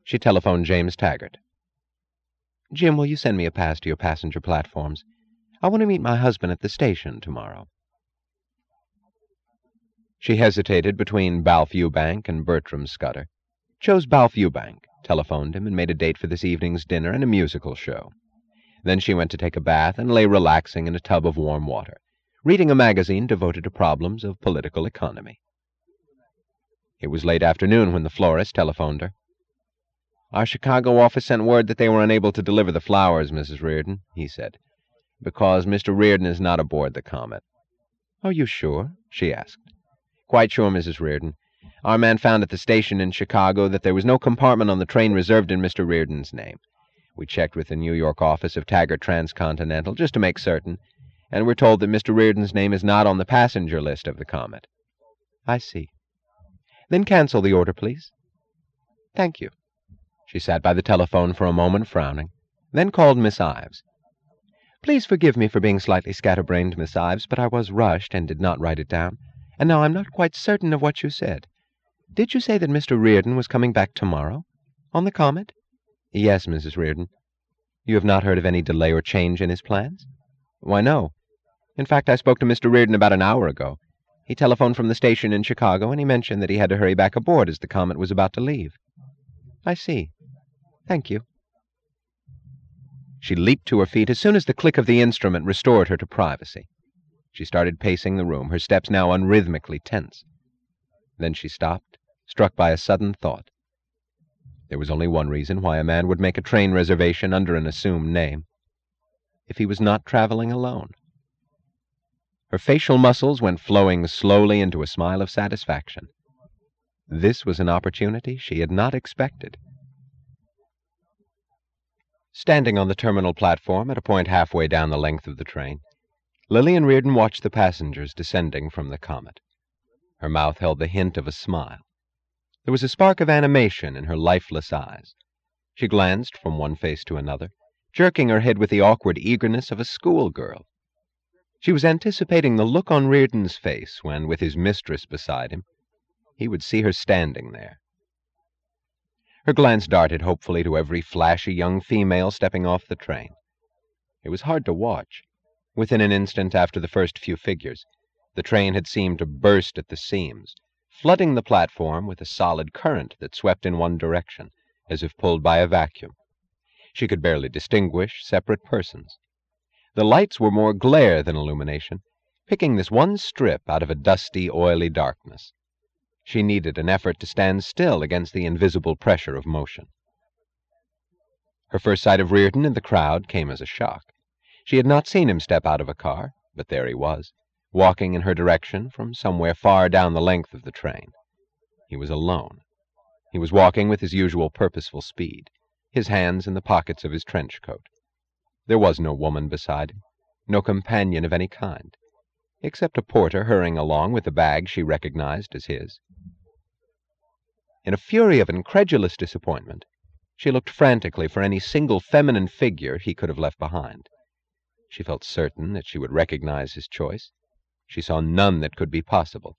She telephoned James Taggart. "Jim, will you send me a pass to your passenger platforms? I want to meet my husband at the station tomorrow." She hesitated between Balfe Eubank and Bertram Scudder, chose Balfe Eubank, telephoned him, and made a date for this evening's dinner and a musical show. Then she went to take a bath and lay relaxing in a tub of warm water, reading a magazine devoted to problems of political economy. It was late afternoon when the florist telephoned her. "Our Chicago office sent word that they were unable to deliver the flowers, Mrs. Reardon," he said, "because Mr. Reardon is not aboard the Comet." "Are you sure?" she asked. "Quite sure, Mrs. Reardon. Our man found at the station in Chicago that there was no compartment on the train reserved in Mr. Reardon's name. We checked with the New York office of Taggart Transcontinental just to make certain, and we're told that Mr. Reardon's name is not on the passenger list of the Comet." "I see. Then cancel the order, please." "Thank you." She sat by the telephone for a moment, frowning, then called Miss Ives. "Please forgive me for being slightly scatterbrained, Miss Ives, but I was rushed and did not write it down, and now I'm not quite certain of what you said. Did you say that Mr. Reardon was coming back tomorrow? On the Comet?" "Yes, Mrs. Reardon." "You have not heard of any delay or change in his plans?" "Why, no. In fact, I spoke to Mr. Reardon about an hour ago. He telephoned from the station in Chicago, and he mentioned that he had to hurry back aboard as the Comet was about to leave." "I see. Thank you." She leaped to her feet as soon as the click of the instrument restored her to privacy. She started pacing the room, her steps now unrhythmically tense. Then she stopped, struck by a sudden thought. There was only one reason why a man would make a train reservation under an assumed name: if he was not traveling alone. Her facial muscles went flowing slowly into a smile of satisfaction. This was an opportunity she had not expected. Standing on the terminal platform at a point halfway down the length of the train, Lillian Reardon watched the passengers descending from the Comet. Her mouth held the hint of a smile. There was a spark of animation in her lifeless eyes. She glanced from one face to another, jerking her head with the awkward eagerness of a schoolgirl. She was anticipating the look on Reardon's face when, with his mistress beside him, he would see her standing there. Her glance darted hopefully to every flashy young female stepping off the train. It was hard to watch. Within an instant after the first few figures, the train had seemed to burst at the seams, flooding the platform with a solid current that swept in one direction, as if pulled by a vacuum. She could barely distinguish separate persons. The lights were more glare than illumination, picking this one strip out of a dusty, oily darkness. She needed an effort to stand still against the invisible pressure of motion. Her first sight of Reardon in the crowd came as a shock. She had not seen him step out of a car, but there he was, walking in her direction from somewhere far down the length of the train. He was alone. He was walking with his usual purposeful speed, his hands in the pockets of his trench coat. There was no woman beside him, no companion of any kind, except a porter hurrying along with a bag she recognized as his. In a fury of incredulous disappointment, she looked frantically for any single feminine figure he could have left behind. She felt certain that she would recognize his choice. She saw none that could be possible.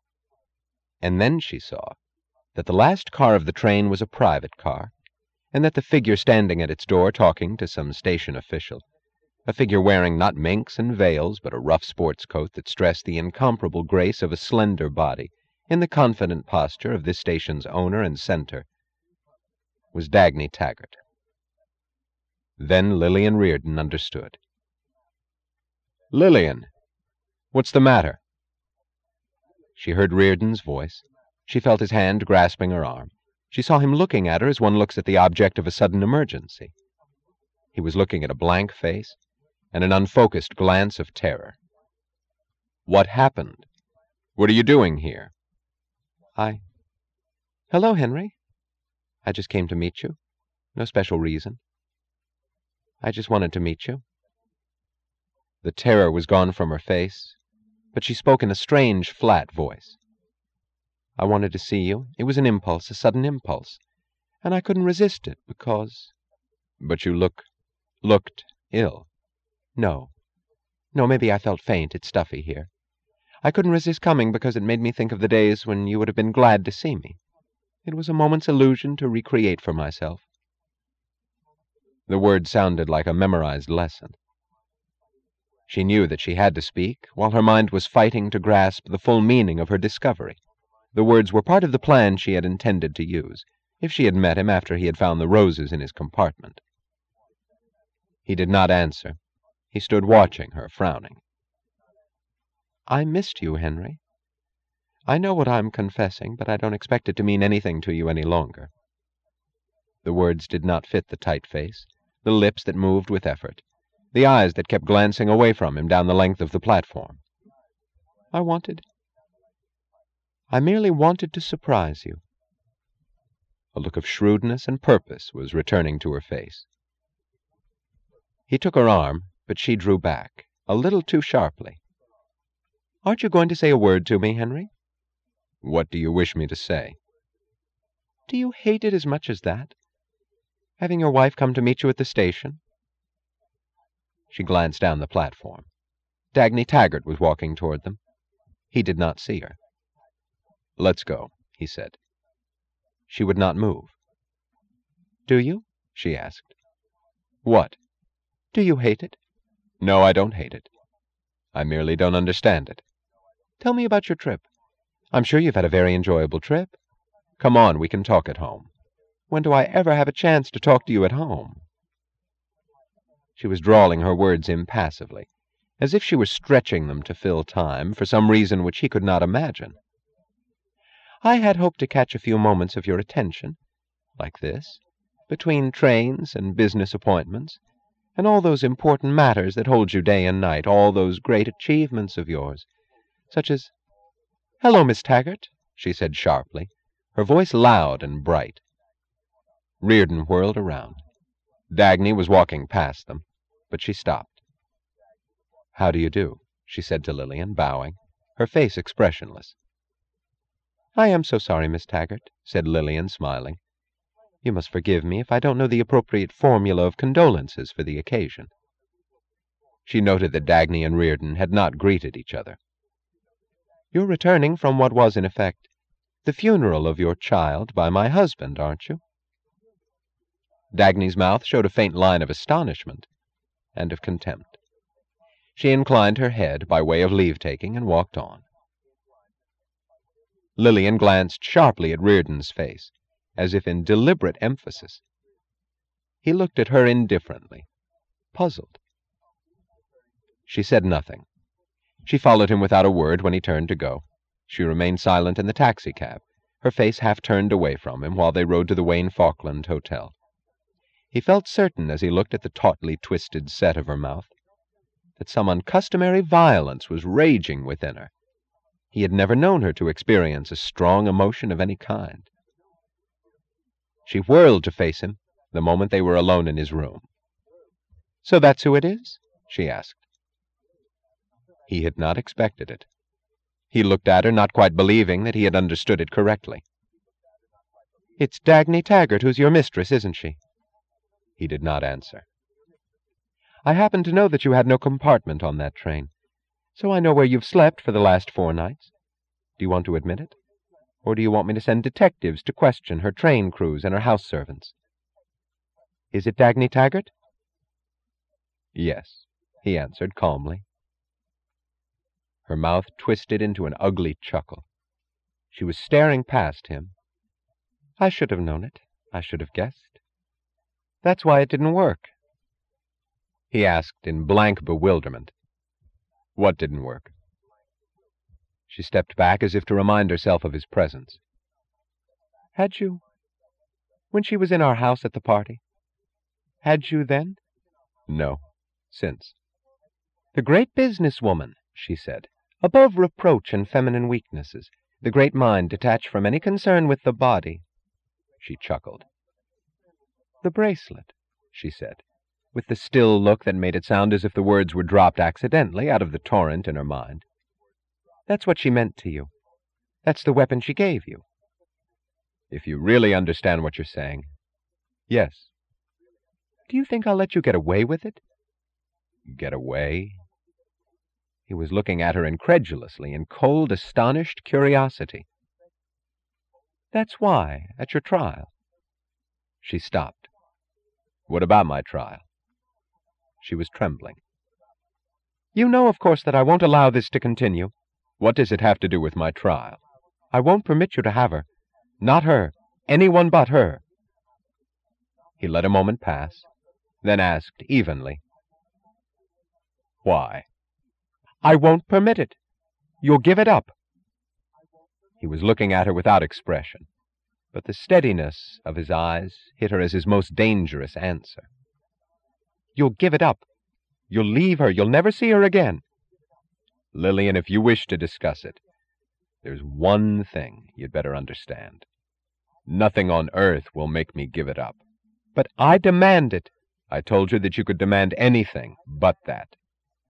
And then she saw that the last car of the train was a private car, and that the figure standing at its door talking to some station official, a figure wearing not minks and veils but a rough sports coat that stressed the incomparable grace of a slender body in the confident posture of this station's owner and center, was Dagny Taggart. Then Lillian Reardon understood. "Lillian, what's the matter?" She heard Reardon's voice. She felt his hand grasping her arm. She saw him looking at her as one looks at the object of a sudden emergency. He was looking at a blank face and an unfocused glance of terror. "What happened? What are you doing here?" Hello, Henry. I just came to meet you. No special reason. I just wanted to meet you." The terror was gone from her face, but she spoke in a strange, flat voice. "I wanted to see you. It was an impulse, a sudden impulse, and I couldn't resist it because—" "But you looked ill." No, maybe I felt faint. It's stuffy here. I couldn't resist coming because it made me think of the days when you would have been glad to see me. It was a moment's illusion to recreate for myself." The words sounded like a memorized lesson. She knew that she had to speak, while her mind was fighting to grasp the full meaning of her discovery. The words were part of the plan she had intended to use, if she had met him after he had found the roses in his compartment. He did not answer. He stood watching her, frowning. "I missed you, Henry. I know what I'm confessing, but I don't expect it to mean anything to you any longer." The words did not fit the tight face, the lips that moved with effort, the eyes that kept glancing away from him down the length of the platform. I merely wanted to surprise you." A look of shrewdness and purpose was returning to her face. He took her arm, but she drew back, a little too sharply. "Aren't you going to say a word to me, Henry?" "What do you wish me to say?" "Do you hate it as much as that? Having your wife come to meet you at the station?" She glanced down the platform. Dagny Taggart was walking toward them. He did not see her. "Let's go," he said. She would not move. "Do you?" she asked. "What?" "Do you hate it?" "No, I don't hate it. I merely don't understand it." "Tell me about your trip. I'm sure you've had a very enjoyable trip." "Come on, we can talk at home." "When do I ever have a chance to talk to you at home?" She was drawling her words impassively, as if she were stretching them to fill time, for some reason which he could not imagine. "I had hoped to catch a few moments of your attention, like this, between trains and business appointments, and all those important matters that hold you day and night, all those great achievements of yours, such as—" "Hello, Miss Taggart," she said sharply, her voice loud and bright. Reardon whirled around. Dagny was walking past them, but she stopped. "How do you do?" she said to Lillian, bowing, her face expressionless. "I am so sorry, Miss Taggart," said Lillian, smiling. "You must forgive me if I don't know the appropriate formula of condolences for the occasion." She noted that Dagny and Reardon had not greeted each other. "You're returning from what was, in effect, the funeral of your child by my husband, aren't you?" Dagny's mouth showed a faint line of astonishment and of contempt. She inclined her head by way of leave-taking and walked on. Lillian glanced sharply at Reardon's face, as if in deliberate emphasis. He looked at her indifferently, puzzled. She said nothing. She followed him without a word when he turned to go. She remained silent in the taxicab, her face half turned away from him, while they rode to the Wayne Falkland Hotel. He felt certain, as he looked at the tautly twisted set of her mouth, that some uncustomary violence was raging within her. He had never known her to experience a strong emotion of any kind. She whirled to face him the moment they were alone in his room. "So that's who it is?" she asked. He had not expected it. He looked at her, not quite believing that he had understood it correctly. "It's Dagny Taggart who's your mistress, isn't she?" He did not answer. "I happen to know that you had no compartment on that train, so I know where you've slept for the last 4 nights. Do you want to admit it? Or do you want me to send detectives to question her train crews and her house servants?" "Is it Dagny Taggart?" "Yes," he answered calmly. Her mouth twisted into an ugly chuckle. She was staring past him. "I should have known it. I should have guessed. That's why it didn't work." He asked in blank bewilderment. "What didn't work?" She stepped back as if to remind herself of his presence. "Had you, when she was in our house at the party, had you then?" "No. Since." "The great business woman," she said, "above reproach and feminine weaknesses, the great mind detached from any concern with the body." She chuckled. "The bracelet," she said, with the still look that made it sound as if the words were dropped accidentally out of the torrent in her mind. "That's what she meant to you. That's the weapon she gave you." "If you really understand what you're saying, yes." "Do you think I'll let you get away with it?" "Get away?" He was looking at her incredulously, in cold, astonished curiosity. That's why, at your trial. She stopped. What about my trial? She was trembling. You know, of course, that I won't allow this to continue. What does it have to do with my trial? I won't permit you to have her. Not her. Anyone but her. He let a moment pass, then asked evenly, Why? I won't permit it. You'll give it up. He was looking at her without expression, but the steadiness of his eyes hit her as his most dangerous answer. You'll give it up. You'll leave her. You'll never see her again. Lillian, if you wish to discuss it, there's one thing you'd better understand. Nothing on earth will make me give it up. But I demand it. I told you that you could demand anything but that.